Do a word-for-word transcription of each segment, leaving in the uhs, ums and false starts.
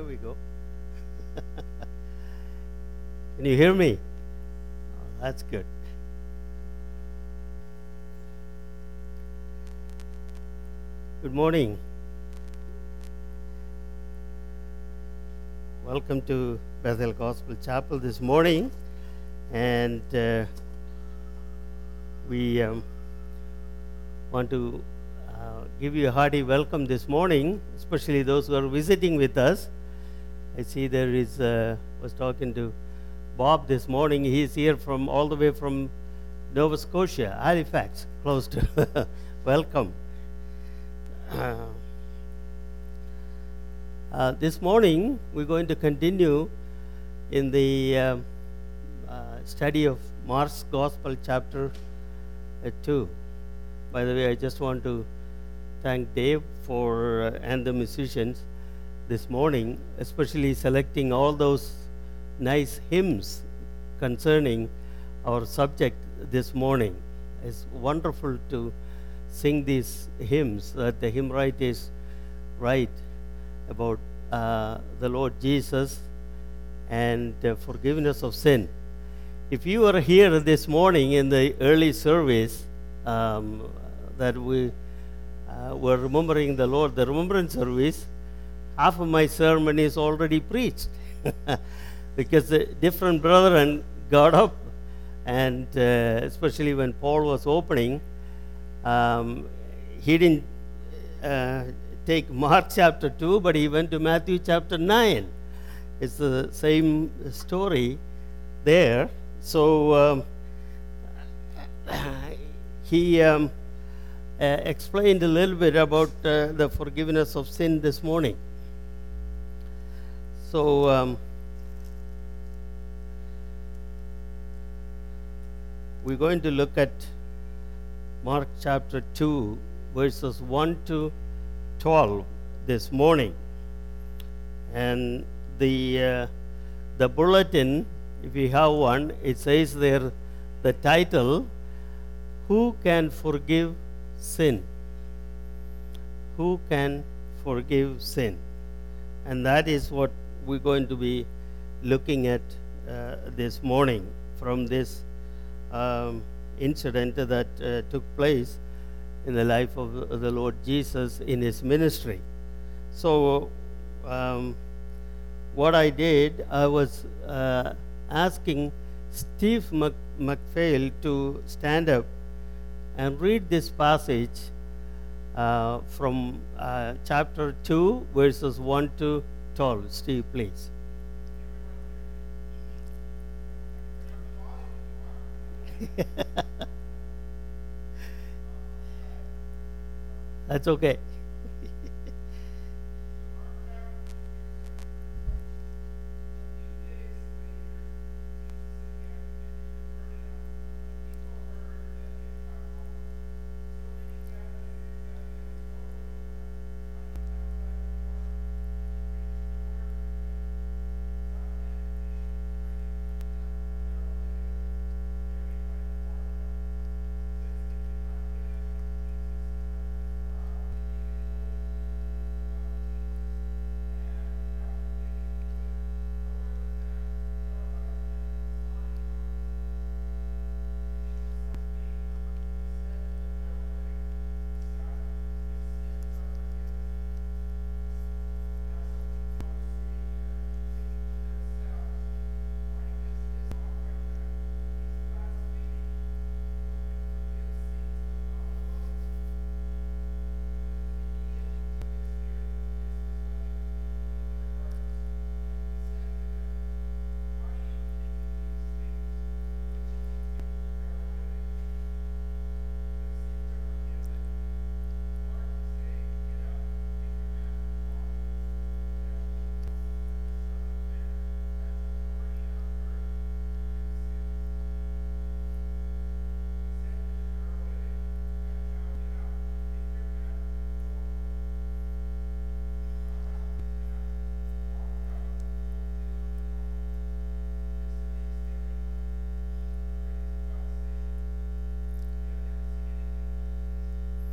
we go. Can you hear me? Oh, that's good. Good morning. Welcome to Bethel Gospel Chapel this morning. And uh, we um, want to uh, give you a hearty welcome this morning, especially those who are visiting with us. I see there is, uh, was talking to Bob this morning. He's here from all the way from Nova Scotia, Halifax, close to. Welcome. Uh, uh, this morning, we're going to continue in the uh, uh, study of Mark's Gospel, chapter uh, two. By the way, I just want to thank Dave for uh, and the musicians this morning, especially selecting all those nice hymns concerning our subject this morning. It's wonderful to sing these hymns that the hymn writers write about uh, the Lord Jesus and uh, forgiveness of sin. If you are here this morning in the early service um, that we uh, were remembering the Lord, the remembrance service, half of my sermon is already preached because the different brethren got up, and uh, especially when Paul was opening, um, he didn't uh, take Mark chapter two, but he went to Matthew chapter nine. It's the same story there. So um, he um, uh, explained a little bit about uh, the forgiveness of sin this morning. So um, we're going to look at Mark chapter two, verses one to twelve this morning. And the uh, the bulletin, if you have one, it says there the title, Who Can Forgive Sin? Who Can Forgive Sin? And that is what we're going to be looking at uh, this morning from this um, incident that uh, took place in the life of the Lord Jesus in his ministry. So um, what I did, I was uh, asking Steve Mc, McPhail to stand up and read this passage uh, from uh, chapter two, verses one to twelve. Steve, please. That's okay.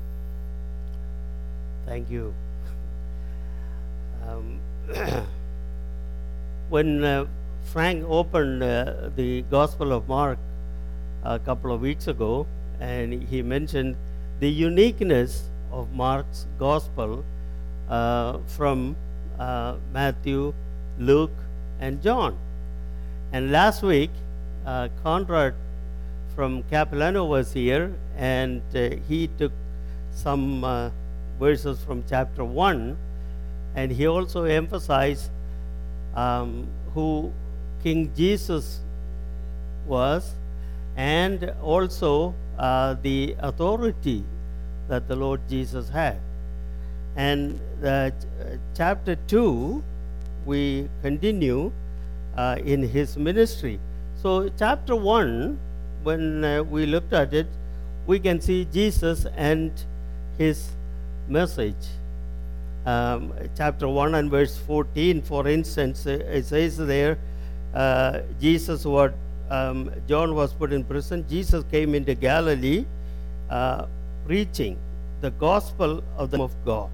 Thank you. Um, when uh, Frank opened uh, the Gospel of Mark a couple of weeks ago, and he mentioned the uniqueness of Mark's Gospel uh, from uh, Matthew, Luke, and John. And last week, uh, Conrad from Capilano was here, and uh, he took some uh, verses from chapter one, and he also emphasized um, who King Jesus was, and also uh, the authority that the Lord Jesus had. And uh, ch- chapter two, we continue uh, in his ministry. So chapter one, when uh, we looked at it, we can see Jesus and his message. Um, chapter one and verse fourteen, for instance, it says there, uh, Jesus, what um, John was put in prison, Jesus came into Galilee uh, preaching the gospel of the of God.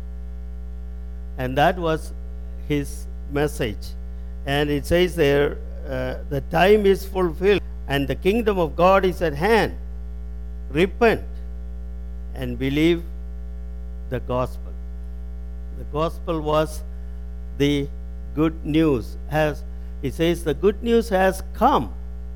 And that was his message. And it says there, uh, the time is fulfilled and the kingdom of God is at hand. Repent and believe the gospel. The gospel was the good news. As it says, the good news has come,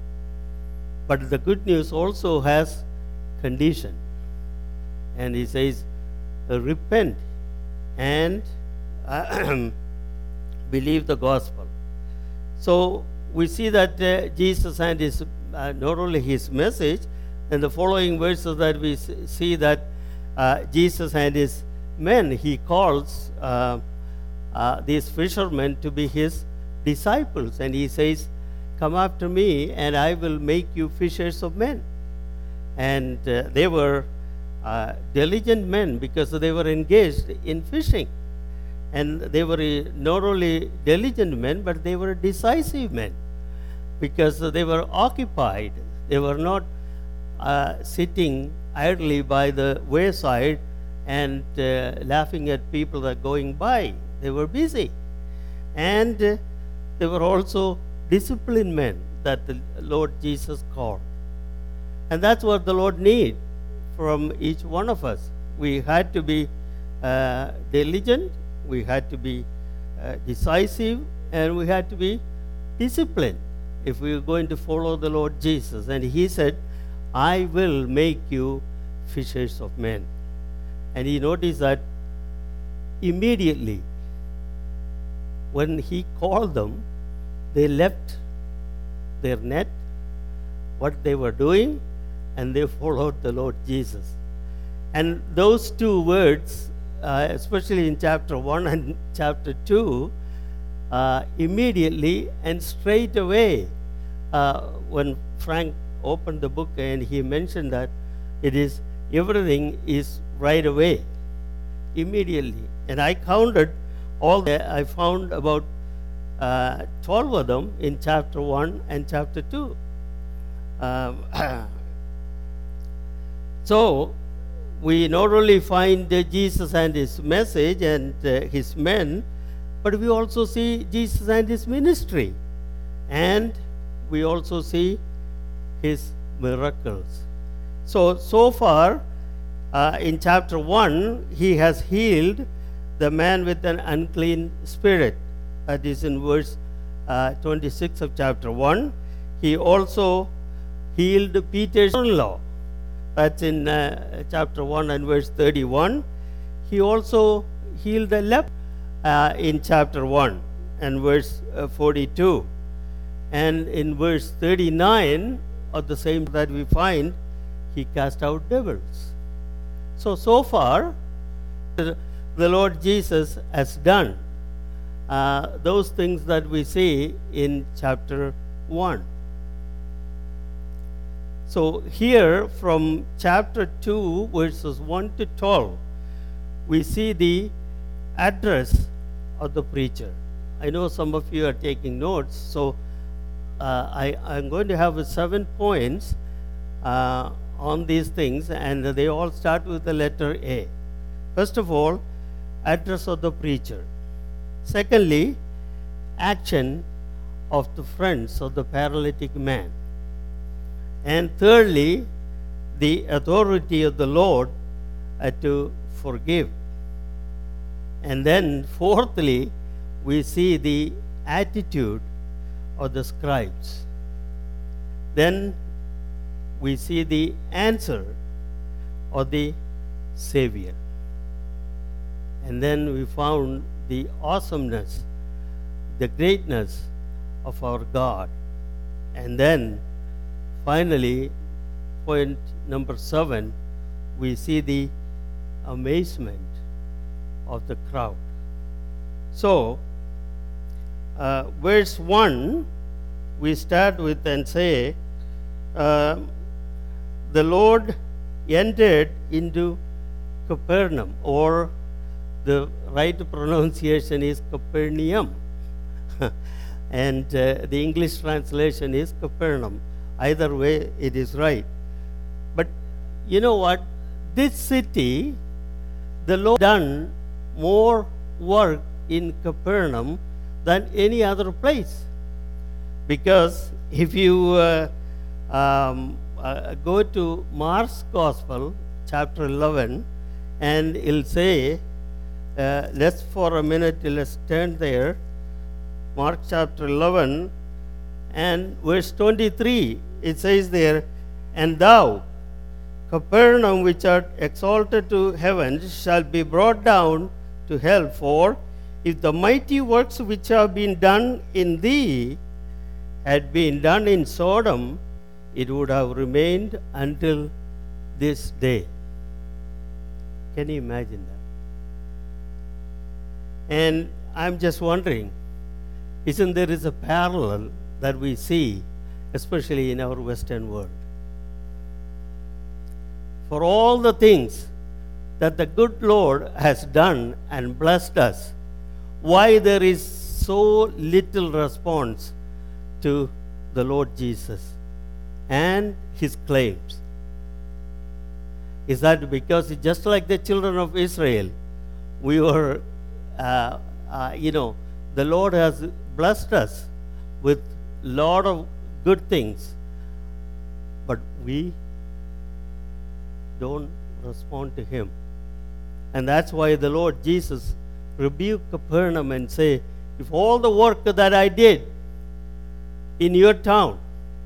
but the good news also has condition. And he says, uh, repent and uh, believe the gospel. So we see that uh, Jesus and his, uh, not only his message, in the following verses that we see that uh, Jesus and his men, he calls uh, uh, these fishermen to be his disciples, and he says, come after me and I will make you fishers of men. And uh, they were uh, diligent men because they were engaged in fishing, and they were uh, not only diligent men, but they were decisive men because they were occupied. They were not uh, sitting idly by the wayside and uh, laughing at people that are going by. They were busy. And uh, they were also disciplined men that the Lord Jesus called. And that's what the Lord needs from each one of us. We had to be uh, diligent, we had to be uh, decisive, and we had to be disciplined if we were going to follow the Lord Jesus. And he said, I will make you fishers of men. And he noticed that immediately when he called them, they left their net, what they were doing, and they followed the Lord Jesus. And those two words, uh, especially in chapter one and chapter two, uh, immediately and straight away, uh, when Frank opened the book and he mentioned that it is everything is right away, immediately. And I counted all that. I found about uh, twelve of them in chapter one and chapter two. Um, so we not only find uh, Jesus and his message and uh, his men, but we also see Jesus and his ministry, and we also see his miracles. So, so far uh, in chapter one, he has healed the man with an unclean spirit. That is in verse uh, twenty-six of chapter one. He also healed Peter's son-in-law. That's in uh, chapter one and verse thirty-one. He also healed the leper uh, in chapter one and verse uh, forty-two. And in verse thirty-nine of the same that we find, he cast out devils. So, so far, the Lord Jesus has done uh, those things that we see in chapter one. So here from chapter two, verses one to twelve, we see the address of the preacher. I know some of you are taking notes, so uh, I, I'm going to have seven points uh, on these things, and they all start with the letter A. First of all, address of the preacher. Secondly, action of the friends of the paralytic man. And thirdly, the authority of the Lord uh, to forgive. And then fourthly, we see the attitude of the scribes. Then we see the answer of the Savior. And then we found the awesomeness, the greatness of our God. And then finally, point number seven, we see the amazement of the crowd. So, uh, verse one, we start with and say, uh, the Lord entered into Capernaum, or the right pronunciation is Capernaum, and uh, the English translation is Capernaum. Either way, it is right. But you know what? This city, the Lord done more work in Capernaum than any other place. Because if you uh, um, uh, go to Mark's Gospel, chapter eleven, and it'll say, uh, let's for a minute, let's turn there, Mark chapter eleven, and verse twenty-three, it says there, and thou, Capernaum, which art exalted to heaven, shall be brought down to hell. For if the mighty works which have been done in thee had been done in Sodom, it would have remained until this day. Can you imagine that? And I'm just wondering, isn't there is a parallel that we see, especially in our Western world? For all the things that the good Lord has done and blessed us, why there is so little response to the Lord Jesus and his claims? Is that because just like the children of Israel, we were, uh, uh, you know, the Lord has blessed us with a lot of good things, but we don't respond to him. And that's why the Lord Jesus rebuked Capernaum and say, if all the work that I did in your town,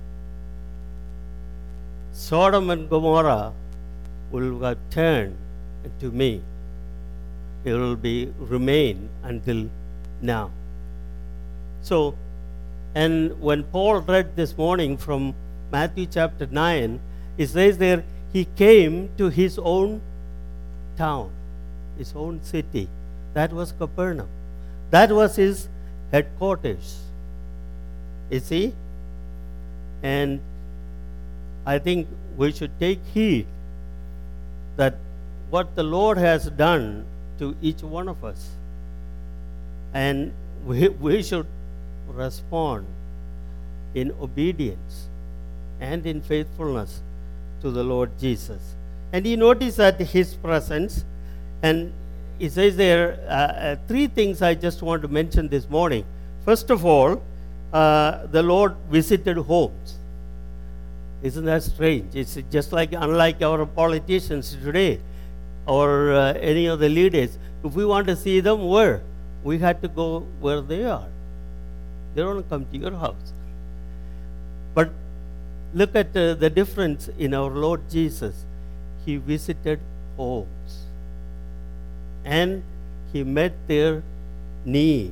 Sodom and Gomorrah will have turned to me, it will be remain until now. So, and when Paul read this morning from Matthew chapter nine, it says there, he came to his own town, his own city. That was Capernaum. That was his headquarters. You see? And I think we should take heed that what the Lord has done to each one of us. And we, we should respond in obedience and in faithfulness to the Lord Jesus. And you notice that his presence, and it says there uh, uh, three things I just want to mention this morning. First of all, uh, the Lord visited homes. Isn't that strange? It's just like, unlike our politicians today or uh, any of the leaders. If we want to see them, where? We had to go where they are. They don't come to your house. But look at uh, the difference in our Lord Jesus. He visited homes and he met their need.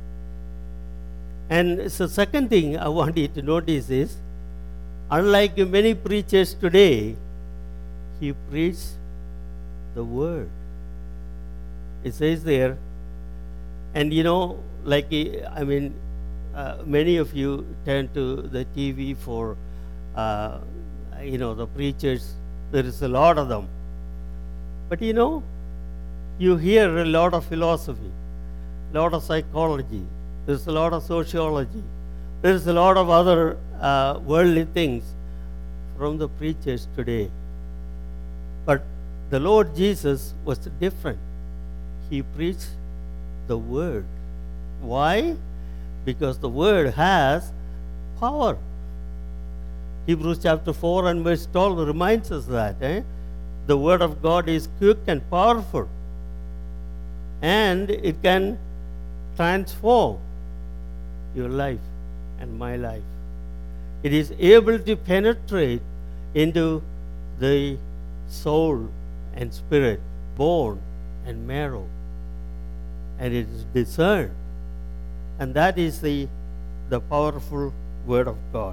And the so second thing I want you to notice is, unlike many preachers today, he preached the word. It says there, and you know, like, I mean, uh, many of you turn to the T V for, uh, you know, the preachers. There is a lot of them. But you know, you hear a lot of philosophy, a lot of psychology, there's a lot of sociology, there's a lot of other uh, worldly things from the preachers today. But the Lord Jesus was different. He preached the word. Why? because the word has power. Hebrews chapter four and verse twelve reminds us that eh? the word of God is quick and powerful, and it can transform your life and my life. It is able to penetrate into the soul and spirit, bone and marrow, and it is discerned. And that is the, the powerful word of God.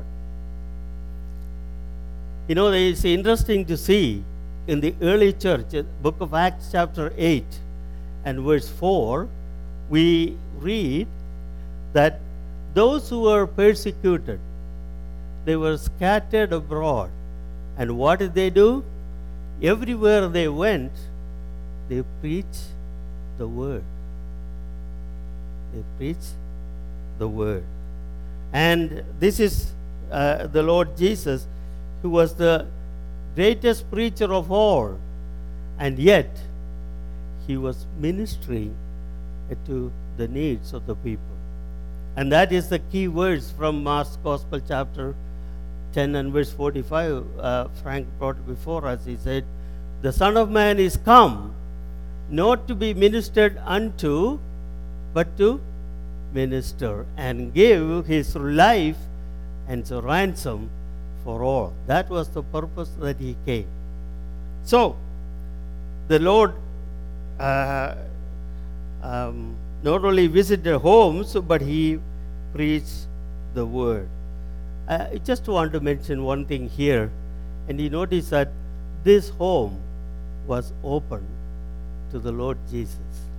You know, it's interesting to see in the early church, book of Acts chapter eight and verse four, we read that those who were persecuted, they were scattered abroad. And what did they do? Everywhere they went, they preached the word. They preached the word. And this is uh, the Lord Jesus, who was the greatest preacher of all. And yet, he was ministering to the needs of the people. And that is the key words from Mark's Gospel chapter ten and verse forty-five. Uh, Frank brought before us. He said, the Son of Man is come, not to be ministered unto, but to minister and give his life and a ransom for all. That was the purpose that he came. So, the Lord uh, um, not only visited homes, but he preached the word. I just want to mention one thing here, and you notice that this home was open to the Lord Jesus,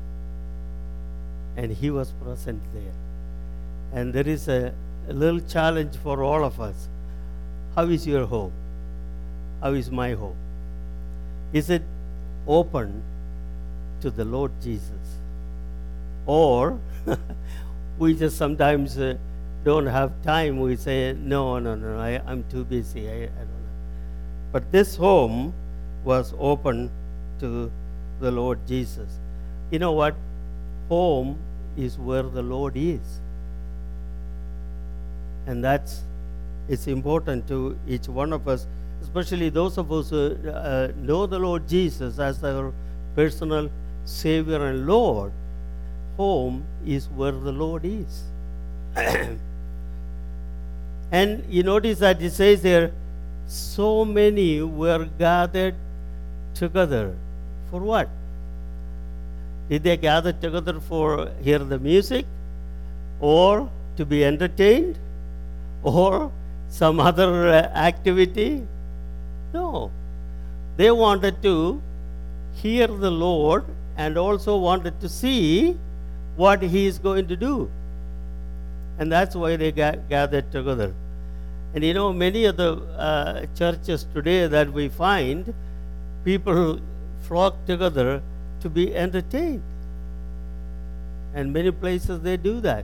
and he was present there. And there is a, a little challenge for all of us. How is your home? How is my home? Is it open to the Lord Jesus? Or we just sometimes uh, don't have time. We say, no, no, no, I, I'm too busy. I, I don't know. But this home was open to the Lord Jesus. You know what? Home is where the Lord is. And that's, it's important to each one of us, especially those of us who uh, know the Lord Jesus as our personal Savior and Lord. Home is where the Lord is. And you notice that it says there, so many were gathered together. For what? Did they gather together for hear the music, or to be entertained, or some other uh, activity? No. They wanted to hear the Lord and also wanted to see what he is going to do. And that's why they ga- gathered together. And you know, many of the uh, churches today that we find, people flock together to be entertained. And many places they do that.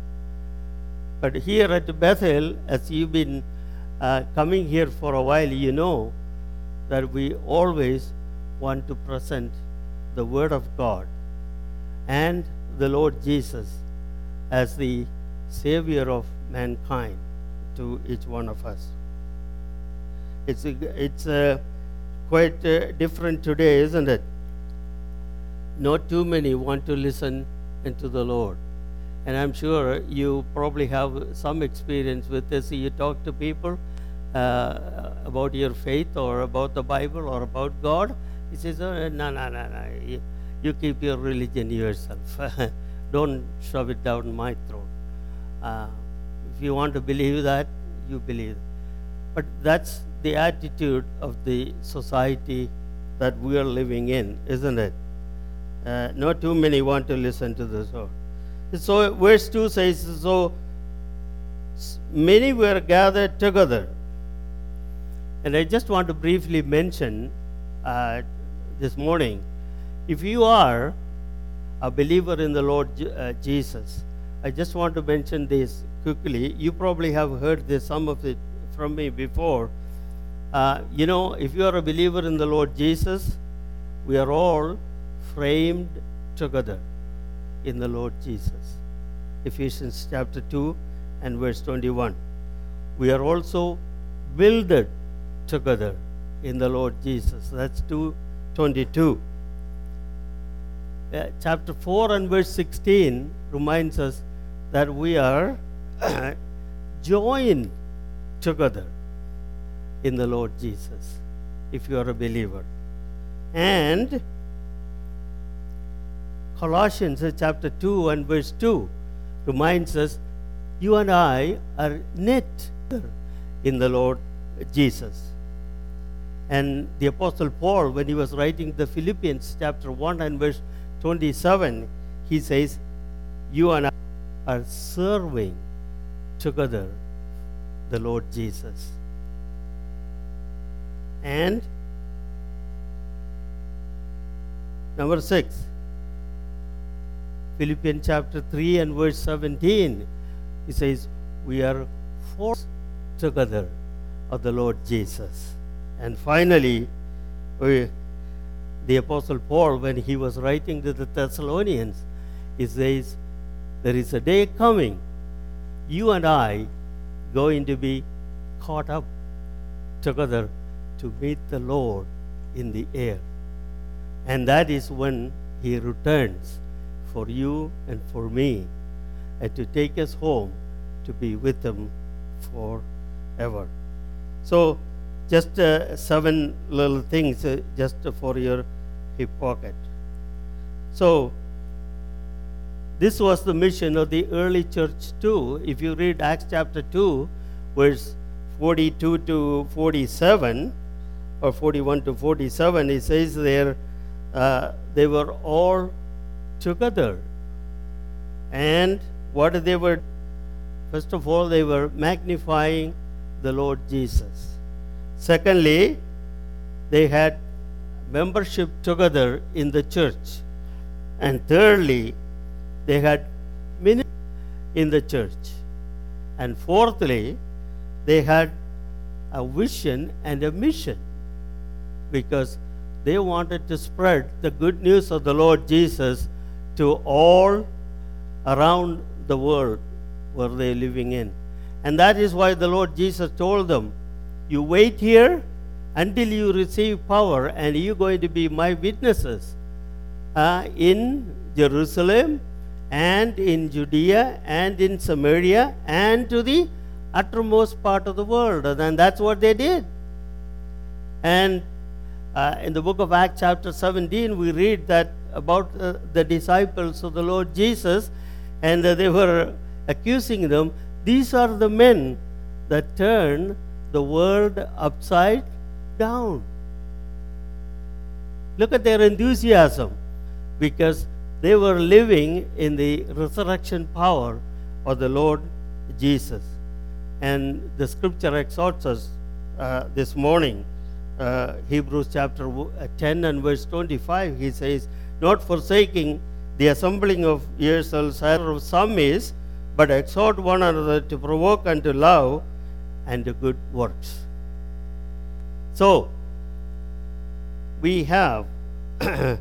But here at Bethel, as you've been uh, coming here for a while, you know that we always want to present the Word of God and the Lord Jesus as the Savior of mankind to each one of us. It's a, it's a quite uh, different today, isn't it? Not too many want to listen into the Lord. And I'm sure you probably have some experience with this. You talk to people uh, about your faith or about the Bible or about God. He says, oh, no, no, no, no. You, you keep your religion yourself. Don't shove it down my throat. Uh, if you want to believe that, you believe. But that's the attitude of the society that we are living in, isn't it? Uh, not too many want to listen to this. So verse two says, so many were gathered together. And I just want to briefly mention uh, this morning, if you are a believer in the Lord uh, Jesus, I just want to mention this quickly. You probably have heard this, some of it from me before. Uh, you know, if you are a believer in the Lord Jesus, we are all framed together in the Lord Jesus. Ephesians chapter two and verse twenty-one. We are also builded together in the Lord Jesus. That's two twenty-two. Uh, chapter four and verse sixteen reminds us that we are joined together in the Lord Jesus, if you are a believer. And Colossians uh, chapter two and verse two reminds us you and I are knit in the Lord Jesus. And the Apostle Paul, when he was writing the Philippians chapter one and verse twenty-seven, he says, you and I are serving together the Lord Jesus. And number six, Philippians chapter three and verse seventeen, he says, we are forced together of the Lord Jesus. And finally, we, the Apostle Paul, when he was writing to the Thessalonians, he says, there is a day coming, you and I going to be caught up together to meet the Lord in the air. And that is when he returns for you and for me, and to take us home to be with him forever. So, just uh, seven little things uh, just for your hip pocket. So, this was the mission of the early church too. If you read Acts chapter two, verse forty-two to forty-seven, or forty-one to forty-seven, it says there, uh, they were all together. And what they were, first of all, they were magnifying the Lord Jesus. Secondly, they had membership together in the church. And thirdly, they had ministry in the church. And fourthly, they had a vision and a mission, because they wanted to spread the good news of the Lord Jesus to all around the world where they are living in. And that is why the Lord Jesus told them, you wait here until you receive power, and you're going to be my witnesses uh, in Jerusalem and in Judea and in Samaria and to the uttermost part of the world. And that's what they did. And uh, in the book of Acts chapter seventeen, we read that about uh, the disciples of the Lord Jesus, and uh, they were accusing them, these are the men that turn the world upside down. Look at their enthusiasm, because they were living in the resurrection power of the Lord Jesus. And the scripture exhorts us uh, this morning, uh, Hebrews chapter ten and verse twenty-five, he says, not forsaking the assembling of yourselves as some is, but exhort one another to provoke unto love and to good works. So, we have the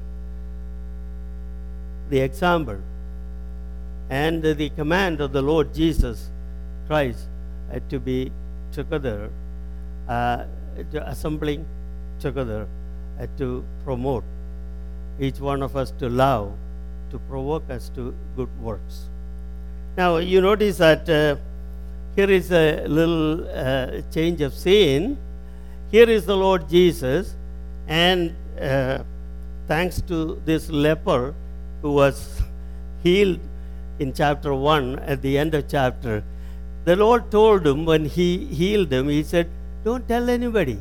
example and the command of the Lord Jesus Christ uh, to be together, uh, to assembling together, uh, to promote each one of us to love, to provoke us to good works. Now, you notice that uh, here is a little uh, change of scene. Here is the Lord Jesus, and uh, thanks to this leper who was healed in chapter one, at the end of chapter, the Lord told him when he healed him, he said, don't tell anybody.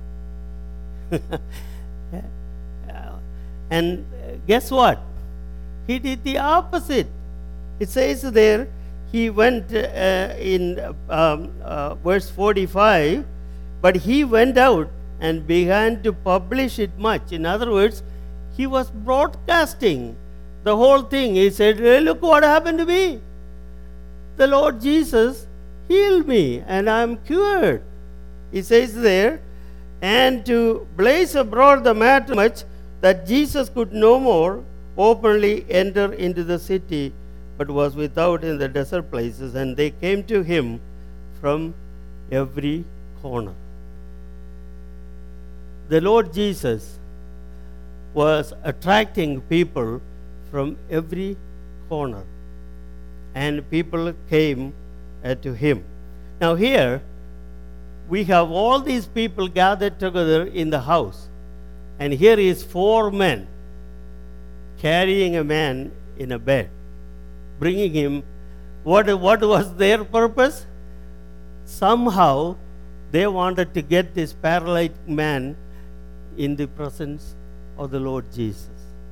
And guess what? He did the opposite. It says there, he went uh, in um, uh, verse forty-five, but he went out and began to publish it much. In other words, he was broadcasting the whole thing. He said, hey, look what happened to me. The Lord Jesus healed me and I'm cured. He says there, and to blaze abroad the matter much that Jesus could no more openly enter into the city but was without in the desert places, and they came to him from every corner. The Lord Jesus was attracting people from every corner, and people came uh, to him. Now here, we have all these people gathered together in the house, and here is four men carrying a man in a bed, bringing him. What, what was their purpose? Somehow, they wanted to get this paralytic man in the presence of the Lord Jesus.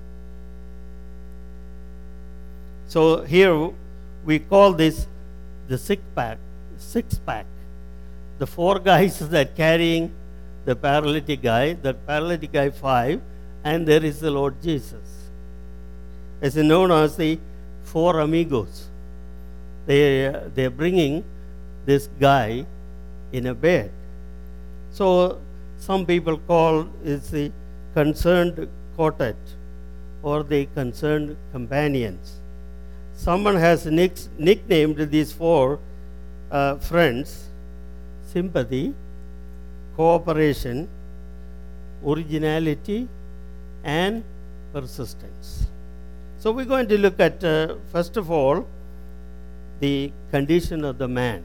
So here we call this the six pack, six pack. The four guys that carrying the paralytic guy, the paralytic guy five, and there is the Lord Jesus. It's known as the four amigos. They they're bringing this guy in a bed. So some people call it the concerned quartet or the concerned companions. Someone has nick- nicknamed these four uh, friends sympathy, cooperation, originality, and persistence. So we're going to look at, uh, first of all, the condition of the man.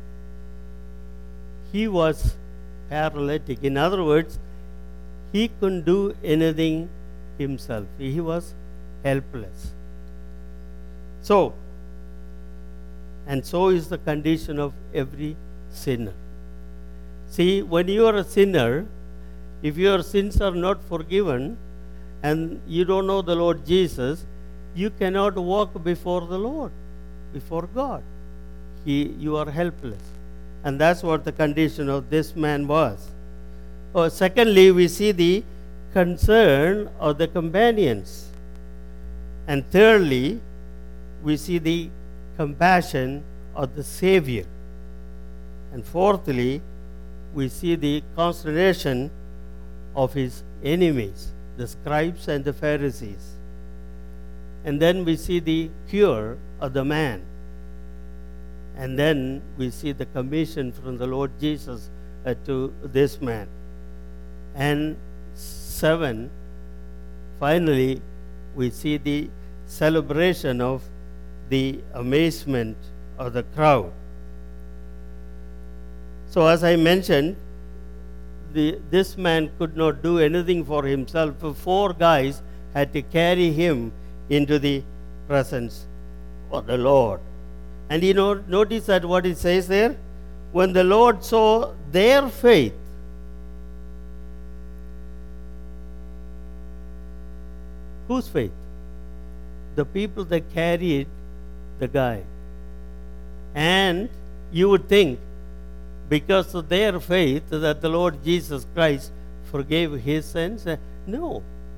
He was paralytic. In other words, he couldn't do anything himself. He was helpless. So, and so is the condition of every sinner. See, when you are a sinner, if your sins are not forgiven and you don't know the Lord Jesus, you cannot walk before the Lord, before God. He, you are helpless. And that's what the condition of this man was. Oh, secondly, we see the concern of the companions. And thirdly, we see the compassion of the Savior. And fourthly, we see the consternation of his enemies, the scribes and the Pharisees. And then we see the cure of the man. And then we see the commission from the Lord Jesus uh, to this man. And seven, finally, we see the celebration of the amazement of the crowd. So as I mentioned, the, this man could not do anything for himself. Four guys had to carry him into the presence of the Lord. And you know, notice that what it says there? When the Lord saw their faith, whose faith? The people that carried the guy. And you would think, because of their faith, that the Lord Jesus Christ forgave his sins. No.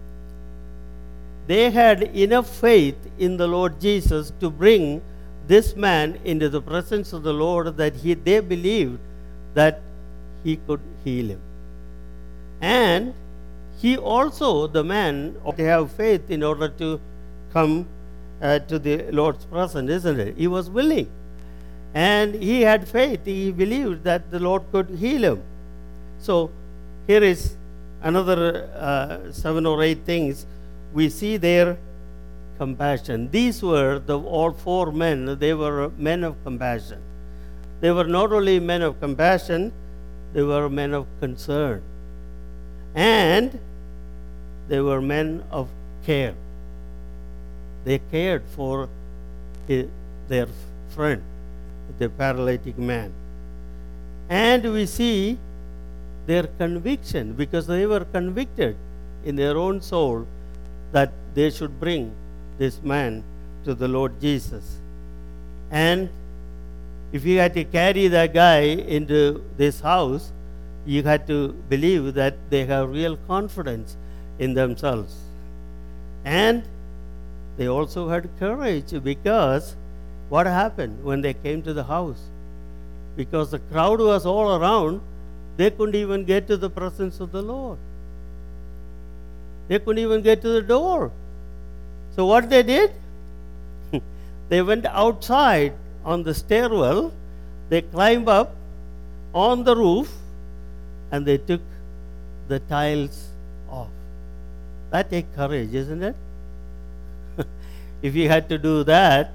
They had enough faith in the Lord Jesus to bring this man into the presence of the Lord, that he, they believed that he could heal him. And he also, the man, ought to have faith in order to come uh, to the Lord's presence, isn't it? He was willing. And he had faith. He believed that the Lord could heal him. So here is another uh, seven or eight things. We see their compassion. These were the all four men. They were men of compassion. They were not only men of compassion, they were men of concern. And they were men of care. They cared for his, their friend, the paralytic man. And we see their conviction, because they were convicted in their own soul that they should bring this man to the Lord Jesus. And if you had to carry that guy into this house, you had to believe that they have real confidence in themselves. And they also had courage, because what happened when they came to the house? Because the crowd was all around, they couldn't even get to the presence of the Lord. They couldn't even get to the door. So what they did? They went outside on the stairwell, they climbed up on the roof, and they took the tiles off. That takes courage, isn't it? If you had to do that,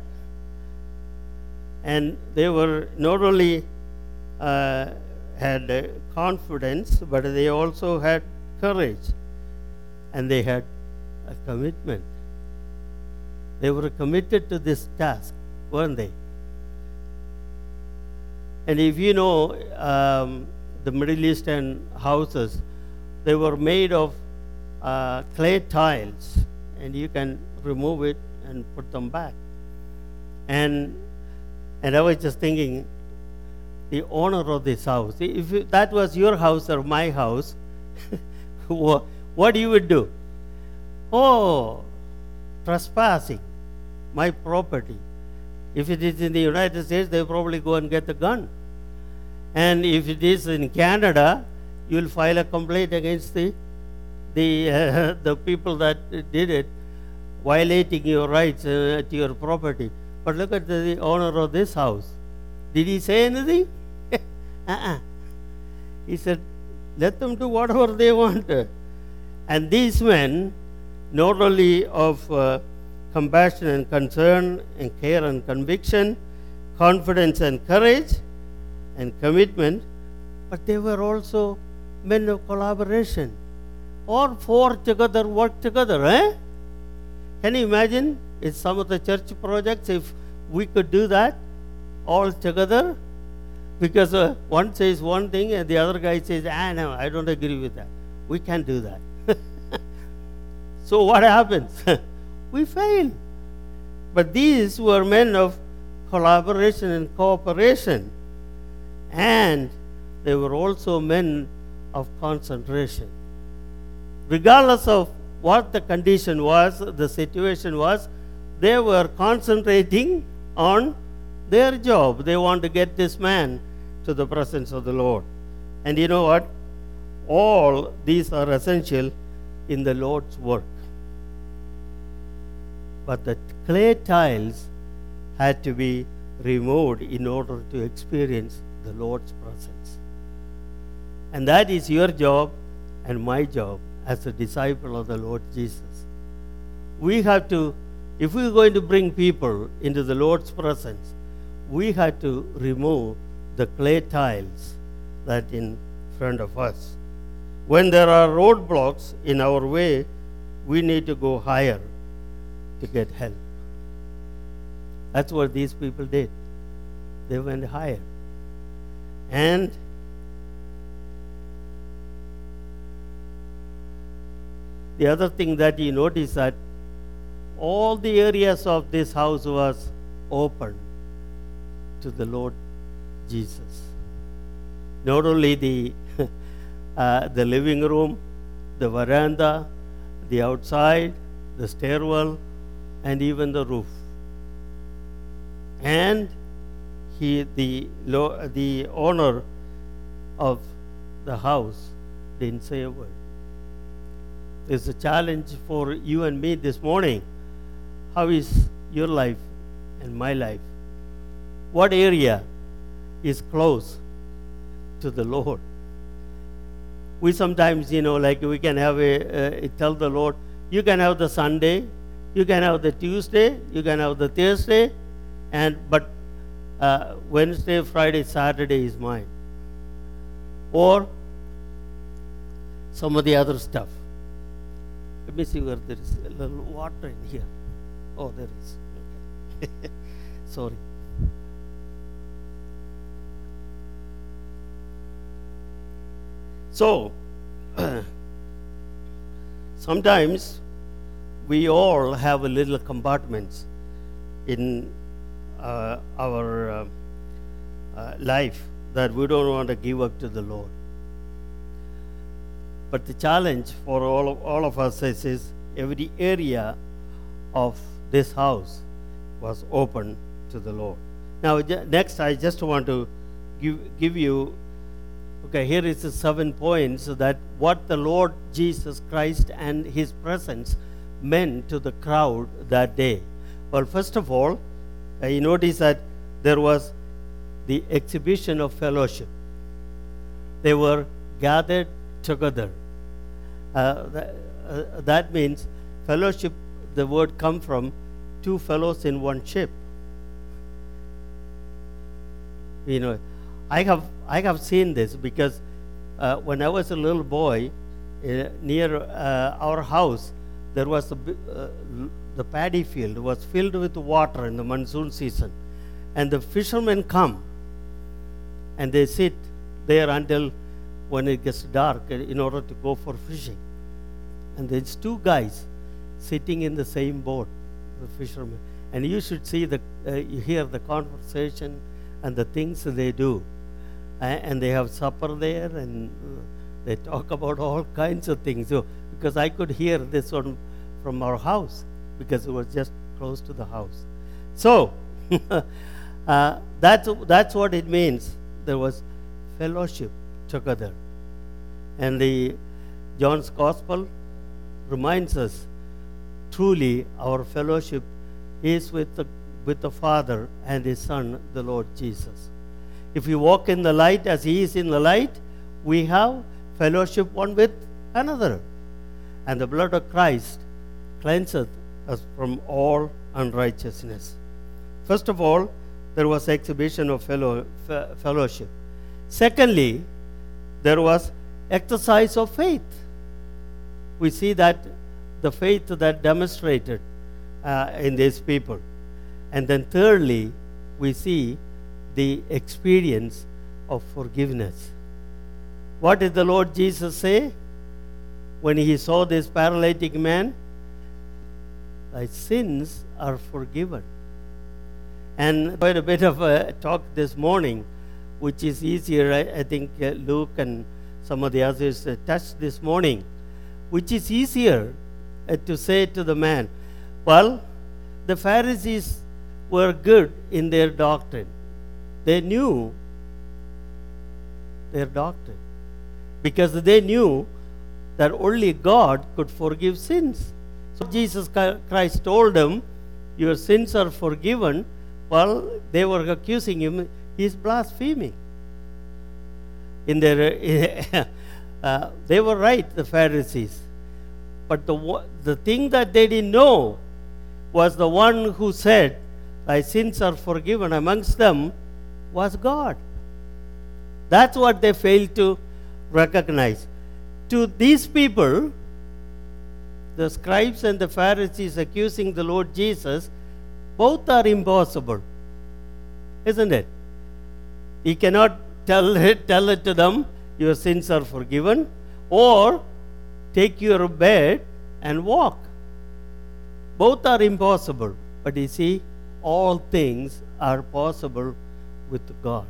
and they were not only uh, had uh, confidence, but they also had courage, and they had a commitment. They were committed to this task, weren't they? And if you know um, the Middle Eastern houses, they were made of uh, clay tiles, and you can remove it and put them back. And and I was just thinking, the owner of this house, if you, that was your house or my house, what, what you would do? Oh, trespassing my property. If it is in the United States, they probably go and get the gun. And if it is in Canada, you will file a complaint against the the uh, the people that did it, violating your rights uh, to your property. But look at the, the owner of this house. Did he say anything? uh-uh. He said, let them do whatever they want. And these men, not only of uh, compassion and concern and care and conviction, confidence and courage and commitment, but they were also men of collaboration. All four together work together. Eh? Can you imagine in some of the church projects if we could do that all together? Because uh, one says one thing and the other guy says, ah, no, I don't agree with that. We can't do that. So what happens? We fail. But these were men of collaboration and cooperation. And they were also men of concentration. Regardless of what the condition was, the situation was, they were concentrating on their job. They want to get this man to the presence of the Lord. And you know what? All these are essential in the Lord's work. But the clay tiles had to be removed in order to experience the Lord's presence. And that is your job and my job as a disciple of the Lord Jesus. We have to, if we're going to bring people into the Lord's presence, we have to remove the clay tiles that in front of us. When there are roadblocks in our way, we need to go higher to get help. That's what these people did. They went higher. And the other thing that you notice that all the areas of this house was open to the Lord Jesus. Not only the uh, the living room, the veranda, the outside, the stairwell, and even the roof. And he, the the owner of the house, didn't say a word. It's a challenge for you and me this morning. How is your life and my life? What area is close to the Lord? We sometimes, you know, like we can have a, uh, tell the Lord, you can have the Sunday, you can have the Tuesday, you can have the Thursday, and but uh, Wednesday, Friday, Saturday is mine. Or some of the other stuff. Let me see where there is a little water in here. Oh, there is. Okay. Sorry. So, sometimes we all have a little compartments in uh, our uh, uh, life that we don't want to give up to the Lord. But the challenge for all of, all of us is, is every area of this house was open to the Lord. Now, next I just want to give, give you, okay, here is the seven points that what the Lord Jesus Christ and His presence meant to the crowd that day. Well, first of all, uh, you notice that there was the exhibition of fellowship. They were gathered together. Uh, that, uh, that means fellowship, the word come from two fellows in one ship. You know, I have I have seen this because uh, when I was a little boy, uh, near uh, our house, there was a, uh, the paddy field was filled with water in the monsoon season, and the fishermen come and they sit there until when it gets dark in order to go for fishing. And there's two guys sitting in the same boat, the fishermen, and you should see the uh, you hear the conversation and the things they do, uh, and they have supper there, and uh, they talk about all kinds of things. So, because I could hear this one from our house, because it was just close to the house. So, uh, that's that's what it means. There was fellowship together, and the John's Gospel reminds us truly our fellowship is with the with the Father and His Son, the Lord Jesus. If we walk in the light as He is in the light, we have fellowship one with another. And the blood of Christ cleanseth us from all unrighteousness. First of all, there was exhibition of fellow, f- fellowship. Secondly, there was exercise of faith. We see that the faith that demonstrated uh, in these people. And then thirdly, we see the experience of forgiveness. What did the Lord Jesus say when He saw this paralytic man? Thy sins are forgiven. And quite a bit of a talk this morning, which is easier, I, I think uh, Luke and some of the others uh, touched this morning, which is easier uh, to say to the man, well, the Pharisees were good in their doctrine. They knew their doctrine because they knew that only God could forgive sins. So Jesus Christ told them, your sins are forgiven. Well, they were accusing him, he's blaspheming. In their, uh, they were right, the Pharisees. But the, the thing that they didn't know was the one who said, thy sins are forgiven amongst them, was God. That's what they failed to recognize. To these people, the scribes and the Pharisees accusing the Lord Jesus, both are impossible. Isn't it? He cannot tell it, tell it to them, your sins are forgiven, or take your bed and walk. Both are impossible. But you see, all things are possible with God.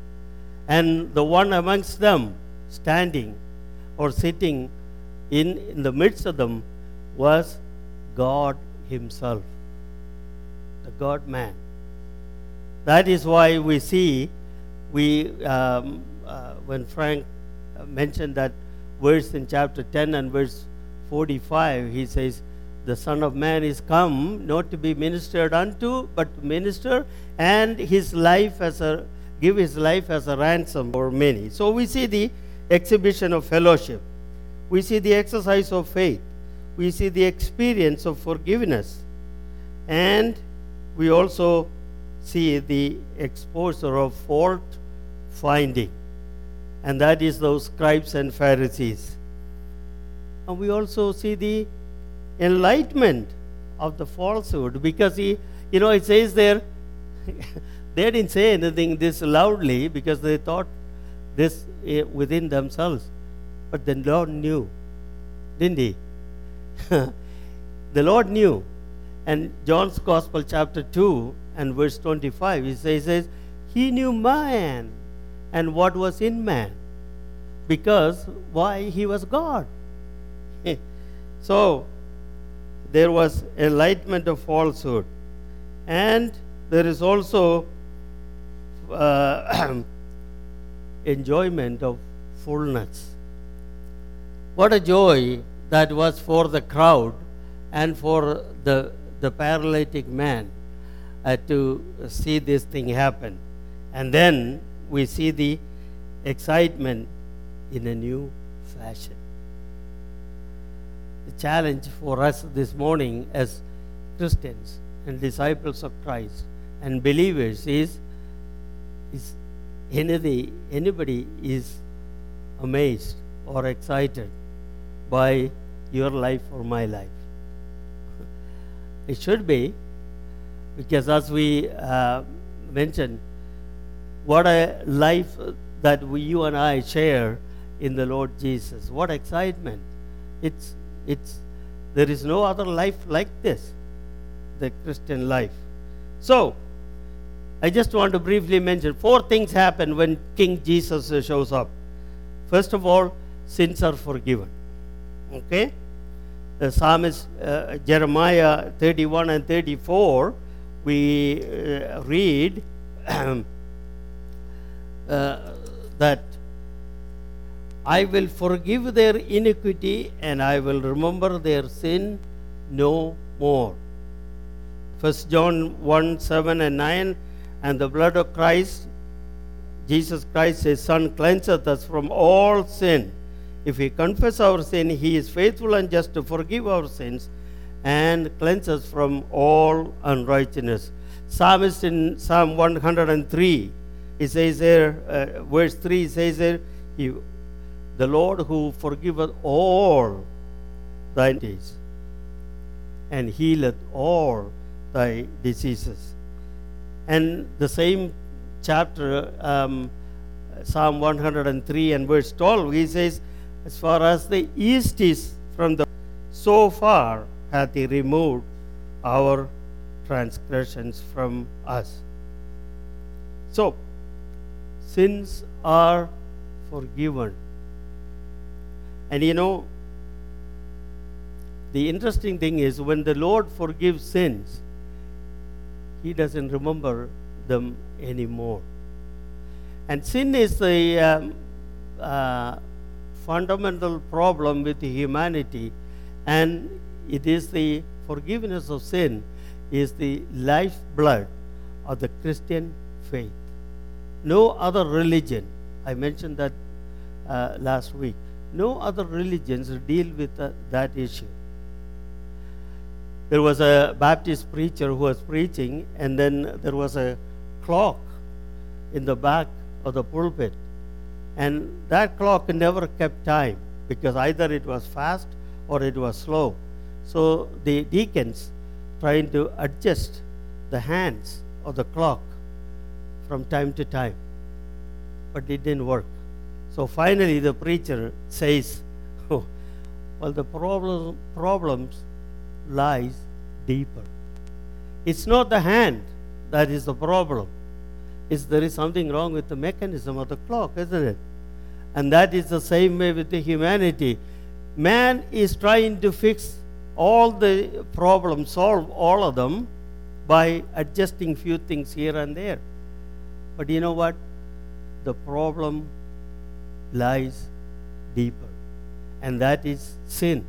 And the one amongst them standing or sitting in, in the midst of them was God Himself, the God man. That is why we see, we um, uh, when Frank mentioned that verse in chapter ten and verse forty-five, he says, the Son of Man is come not to be ministered unto, but to minister and his life as a give his life as a ransom for many. So we see the exhibition of fellowship. We see the exercise of faith. We see the experience of forgiveness. And we also see the exposure of fault finding. And that is those scribes and Pharisees. And we also see the enlightenment of the falsehood, because he, you know, it says there, they didn't say anything this loudly because they thought this within themselves. But the Lord knew, didn't He? The Lord knew. And John's Gospel chapter two and verse twenty-five, he says, says, He knew man and what was in man, because why? He was God. So there was enlightenment of falsehood, and there is also uh, enjoyment of fullness. What a joy that was for the crowd and for the, the paralytic man. uh, to see this thing happen. And then we see the excitement in a new fashion. The challenge for us this morning as Christians and disciples of Christ and believers is, is anybody, anybody is amazed or excited by your life or my life? It should be, because as we uh, mentioned, what a life that we, you and I share in the Lord Jesus. What excitement. It's, it's, there is no other life like this, the Christian life. So, I just want to briefly mention four things happen when King Jesus shows up. First of all, sins are forgiven. Okay? The psalmist uh, Jeremiah thirty-one and thirty-four, we uh, read uh, that I will forgive their iniquity and I will remember their sin no more. First John one, seven and nine, and the blood of Christ, Jesus Christ, his Son, cleanseth us from all sin. If we confess our sin, he is faithful and just to forgive our sins and cleanse us from all unrighteousness. Psalmist in Psalm one hundred three, he says there, uh, verse three says there, he, the Lord who forgiveth all thy iniquities and healeth all thy diseases. And the same chapter, um, Psalm one hundred three and verse twelve, he says, as far as the east is from the so far hath he removed our transgressions from us. So, sins are forgiven. And you know, the interesting thing is when the Lord forgives sins, he doesn't remember them anymore. And sin is the um, uh, fundamental problem with humanity, and it is the forgiveness of sin is the lifeblood of the Christian faith. No other religion, I mentioned that uh, last week, no other religions deal with uh, that issue. There was a Baptist preacher who was preaching, and then there was a clock in the back of the pulpit. And that clock never kept time because either it was fast or it was slow. So the deacons trying to adjust the hands of the clock from time to time, but it didn't work. So finally the preacher says, oh, well, the problem, problems lies deeper. It's not the hand that is the problem. It's there is something wrong with the mechanism of the clock, isn't it? And that is the same way with the humanity. Man is trying to fix all the problems, solve all of them by adjusting few things here and there. But you know what? The problem lies deeper, and that is sin.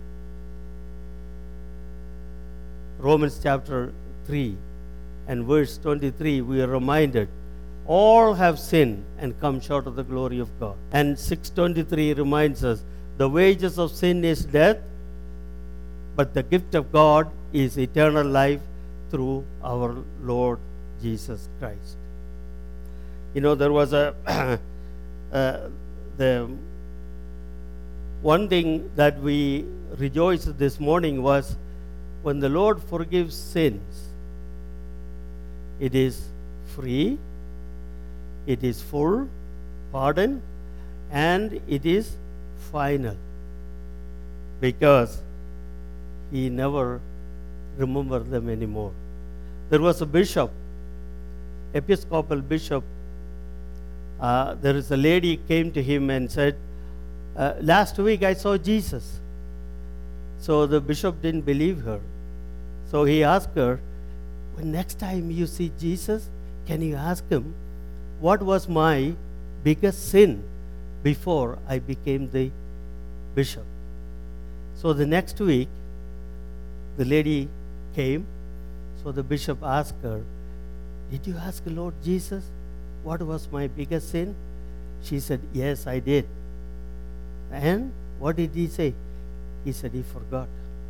Romans chapter three and verse twenty-three, we are reminded, all have sinned and come short of the glory of God. And six twenty-three reminds us, the wages of sin is death, but the gift of God is eternal life through our Lord Jesus Christ. You know, there was a uh, the one thing that we rejoiced this morning was when the Lord forgives sins, it is free, it is full pardon, and it is final, because he never remembered them anymore. There was a bishop, Episcopal bishop. Uh, there is a lady came to him and said, uh, last week I saw Jesus. So the bishop didn't believe her. So he asked her, when next time you see Jesus, can you ask him, what was my biggest sin before I became the bishop? So the next week, the lady came. So the bishop asked her, did you ask the Lord Jesus what was my biggest sin? She said, yes, I did. And what did he say? He said he forgot.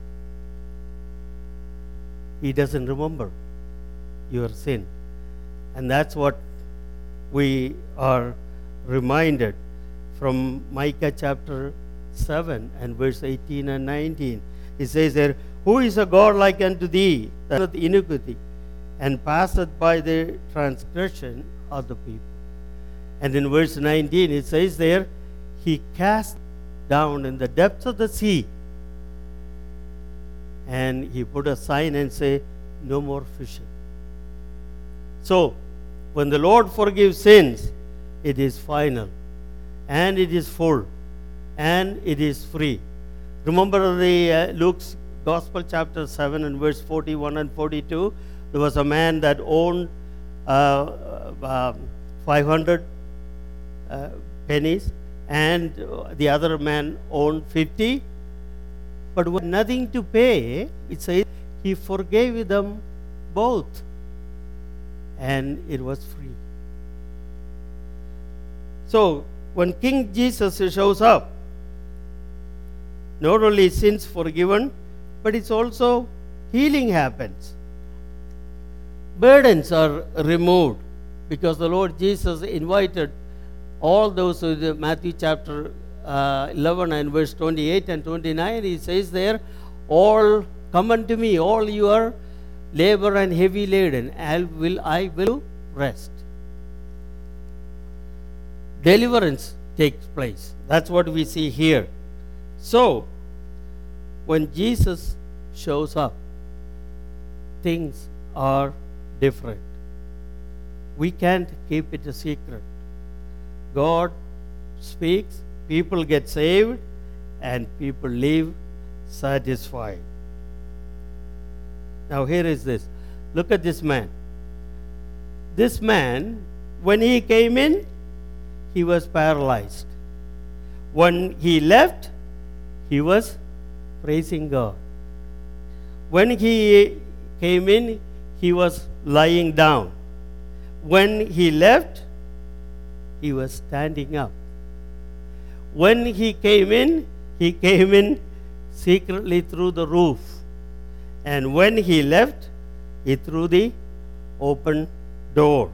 He doesn't remember your sin. And that's what we are reminded from Micah chapter seven and verse eighteen and nineteen. It says there, who is a God like unto thee, that doeth iniquity, and passeth by the transgression of the people. And in verse nineteen it says there, he cast down in the depths of the sea, and he put a sign and say, no more fishing. So, when the Lord forgives sins, it is final, and it is full, and it is free. Remember the uh, Luke's Gospel chapter seven and verse forty-one and forty-two? There was a man that owned uh, uh, five hundred uh, pennies, and the other man owned fifty. But with nothing to pay, it says he forgave them both, and it was free. So, when King Jesus shows up, not only sins forgiven, but it's also healing happens. Burdens are removed, because the Lord Jesus invited all those who, the Matthew chapter uh, eleven and verse twenty-eight and twenty-nine, he says there, all come unto me, all you are labor and heavy laden, I will, I will rest. Deliverance takes place. That's what we see here. So, when Jesus shows up, things are different. We can't keep it a secret. God speaks, people get saved, and people live satisfied. Now here is this. Look at this man. This man, when he came in, he was paralyzed. When he left, he was praising God. When he came in, he was lying down. When he left, he was standing up. When he came in, he came in secretly through the roof. And when he left, he through the open door.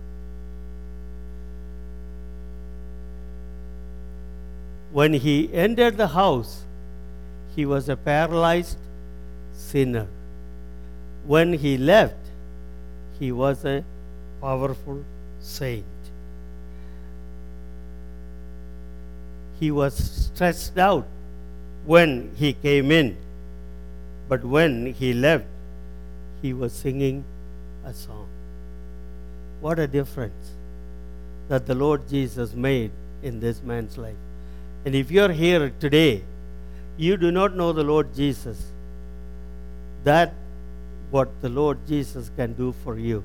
When he entered the house, he was a paralyzed sinner. When he left, he was a powerful saint. He was stressed out when he came in, but when he left, he was singing a song. What a difference that the Lord Jesus made in this man's life. And if you're here today, you do not know the Lord Jesus, that what the Lord Jesus can do for you.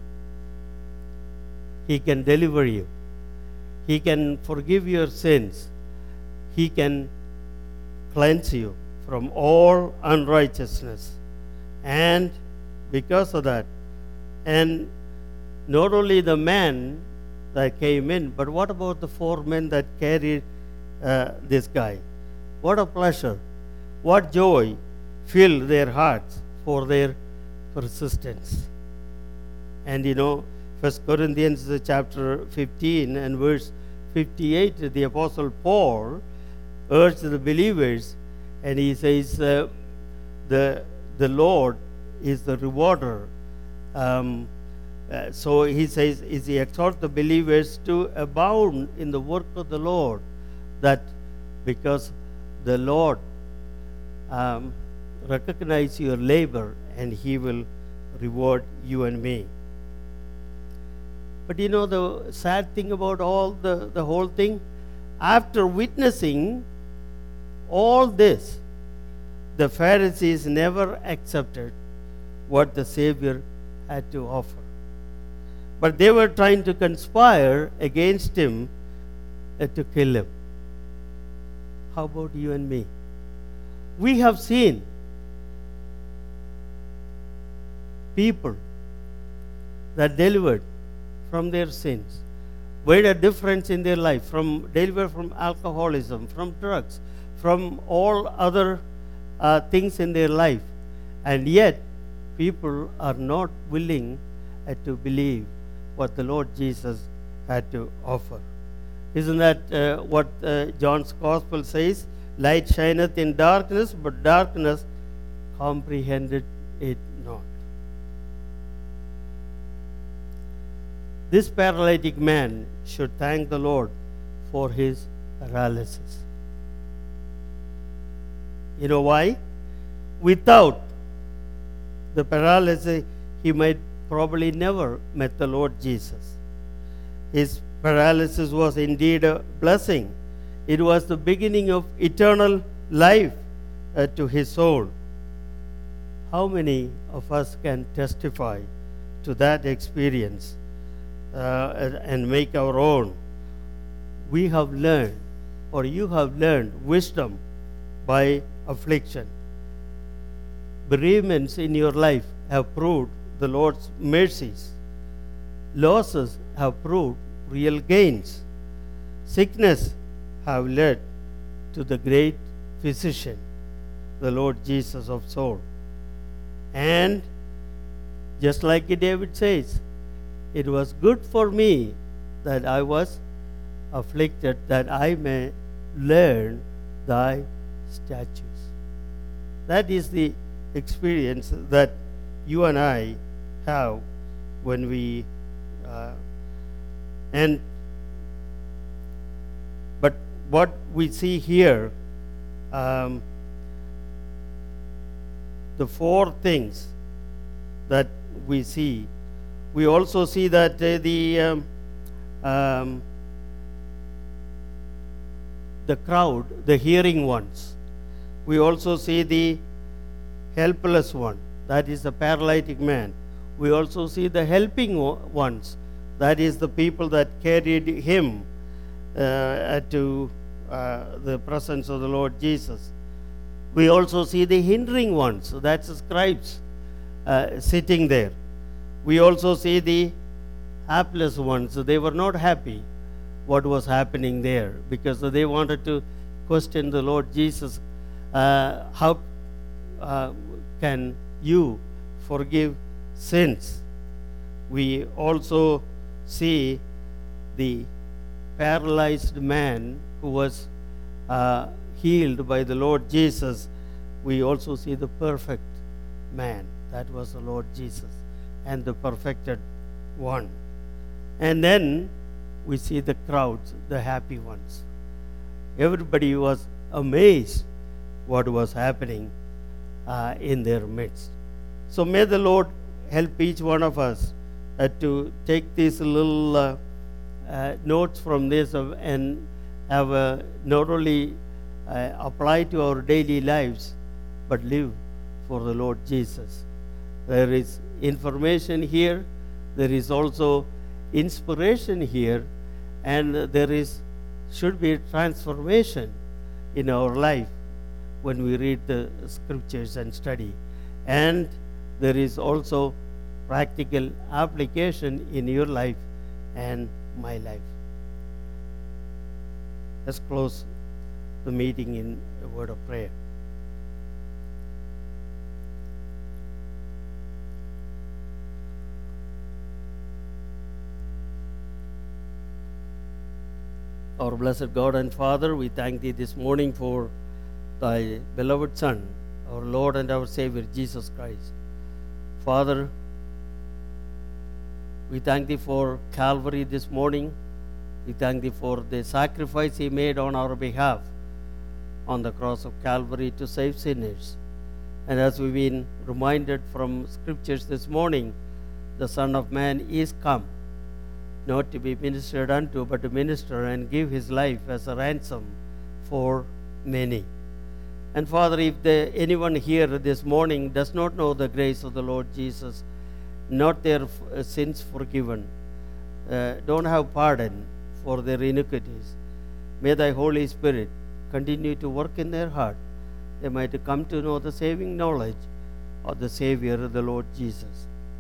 He can deliver you. He can forgive your sins. He can cleanse you from all unrighteousness. And because of that, and not only the man that came in, but what about the four men that carried uh, this guy? What a pleasure, what joy filled their hearts for their persistence. And you know, First Corinthians chapter fifteen and verse fifty-eight, the Apostle Paul urged the believers, and he says, uh, the, the Lord is the rewarder. Um, uh, so he says, is he exhort the believers to abound in the work of the Lord, that because the Lord um, recognize your labor and he will reward you and me. But you know the sad thing about all the, the whole thing, after witnessing all this, the Pharisees never accepted what the Savior had to offer. But they were trying to conspire against him uh, to kill him. How about you and me? We have seen people that delivered from their sins, made a difference in their life, from delivered from alcoholism, from drugs, from all other uh, things in their life, and yet people are not willing uh, to believe what the Lord Jesus had to offer. Isn't that uh, what uh, John's Gospel says? Light shineth in darkness, but darkness comprehended it not. This paralytic man should thank the Lord for his paralysis. You know why? Without the paralysis, he might probably never met the Lord Jesus. His paralysis was indeed a blessing. It was the beginning of eternal life uh, to his soul. How many of us can testify to that experience uh, and, and make our own? We have learned, or you have learned, wisdom by affliction. Bereavements in your life have proved the Lord's mercies. Losses have proved real gains. Sickness have led to the great physician, the Lord Jesus of soul. And just like David says, it was good for me that I was afflicted, that I may learn thy statutes. That is the experience that you and I have when we uh, and but what we see here, um, the four things that we see, we also see that uh, the um, um, the crowd, the hearing ones. We also see the helpless one, that is the paralytic man. We also see the helping ones, that is the people that carried him uh, to uh, the presence of the Lord Jesus. We also see the hindering ones, that's the scribes uh, sitting there. We also see the hapless ones. They were not happy what was happening there, because they wanted to question the Lord Jesus. Uh, how uh, can you forgive sins? We also see the paralyzed man who was uh, healed by the Lord Jesus. We also see the perfect man, that was the Lord Jesus, and the perfected one. And then we see the crowds, the happy ones. Everybody was amazed what was happening uh, in their midst. So may the Lord help each one of us uh, to take these little uh, uh, notes from this uh, and have uh, not only uh, apply to our daily lives, but live for the Lord Jesus. There is information here, there is also inspiration here, and there is should be a transformation in our life when we read the scriptures and study. And there is also practical application in your life and my life. Let's close the meeting in a word of prayer. Our blessed God and Father, we thank Thee this morning for Thy beloved Son, our Lord and our Savior, Jesus Christ. Father, we thank Thee for Calvary this morning. We thank Thee for the sacrifice He made on our behalf on the cross of Calvary to save sinners. And as we've been reminded from scriptures this morning, the Son of Man is come, not to be ministered unto, but to minister and give His life as a ransom for many. And Father, if the, anyone here this morning does not know the grace of the Lord Jesus, not their uh, sins forgiven, uh, don't have pardon for their iniquities, may Thy Holy Spirit continue to work in their heart. They might come to know the saving knowledge of the Savior, the Lord Jesus.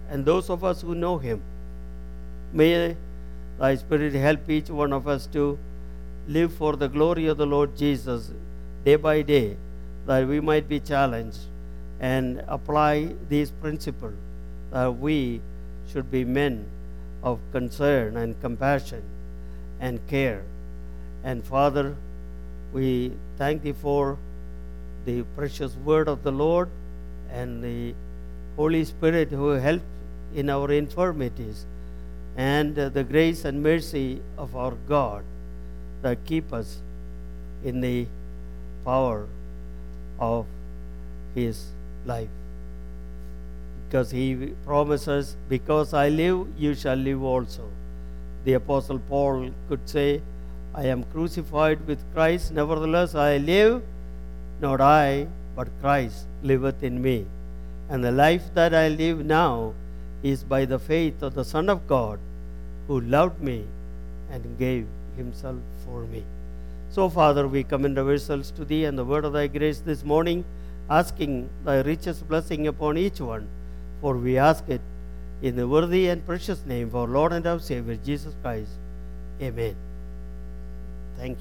and those of us who know Him. May Thy Spirit help each one of us to live for the glory of the Lord Jesus day by day, that we might be challenged and apply these principles, that we should be men of concern and compassion and care. And Father, we thank Thee for the precious word of the Lord and the Holy Spirit who helps in our infirmities, and uh, the grace and mercy of our God that keep us in the power of His life. Because He promises, because I live, you shall live also. The Apostle Paul could say, I am crucified with Christ, nevertheless I live, not I, but Christ liveth in me. And the life that I live now is by the faith of the Son of God, who loved me and gave Himself for me. So, Father, we commend ourselves to Thee and the word of Thy grace this morning, asking Thy richest blessing upon each one, for we ask it in the worthy and precious name of our Lord and our Savior, Jesus Christ. Amen. Thank you.